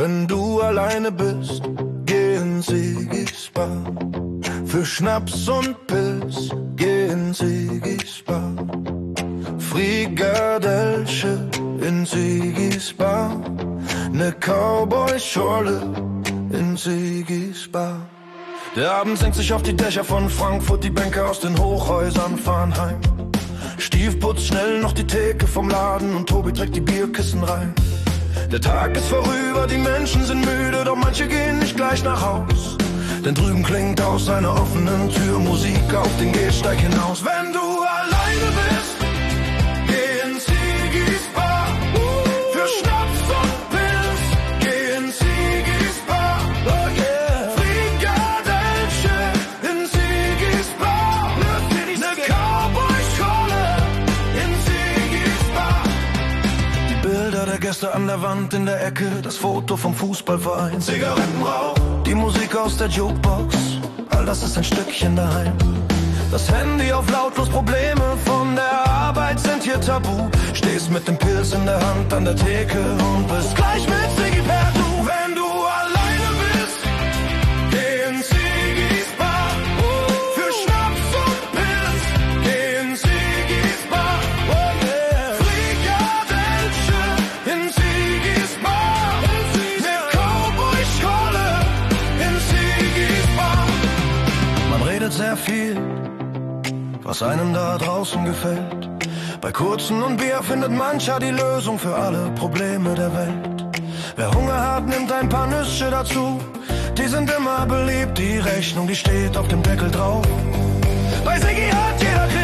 Wenn du alleine bist, geh in Sigis Bar. Für Schnaps und Pilz, geh in Sigis Bar. Frikadellchen in Sigis Bar. Ne Cowboy-Schorle in Sigis Bar. Der Abend senkt sich auf die Dächer von Frankfurt, die Bänke aus den Hochhäusern fahren heim. Stief putzt schnell noch die Theke vom Laden und Tobi trägt die Bierkissen rein. Der Tag ist vorüber, die Menschen sind müde, doch manche gehen nicht gleich nach Haus. Denn drüben klingt aus einer offenen Tür Musik auf den Gehsteig hinaus. Wenn du alleine bist, geh in Sigis Bar. Für Schnaps und Pilz, geh in Sigis Bar. Oh yeah. Frikadellchen in Sigis Bar. Ne Cowboy-Schorle in Sigis Bar. Die Bilder der Gäste an der Wand in der Ecke, das Foto vom Fußballverein, Zigarettenrauch, die Musik aus der Jukebox, all das ist ein Stückchen daheim. Das Handy auf lautlos, Probleme von der Arbeit sind hier tabu. Stehst mit dem Pilz in der Hand an der Theke und bist gleich mit Siggi per Du. Wenn du alleine bist, geh in Sigis Bar. Für Schnaps und Pilz, geh in Sigis Bar. Oh yeah. Frikadellchen in Sigis Bar. Ne Cowboy-Schorle in Sigis Bar. Man redet sehr viel, was einem da draußen gefällt. Bei Kurzen und Bier findet mancher die Lösung für alle Probleme der Welt. Wer Hunger hat, nimmt ein paar Nüsse dazu. Die sind immer beliebt, die Rechnung, die steht auf dem Deckel drauf. Bei Siggi hat jeder Krieg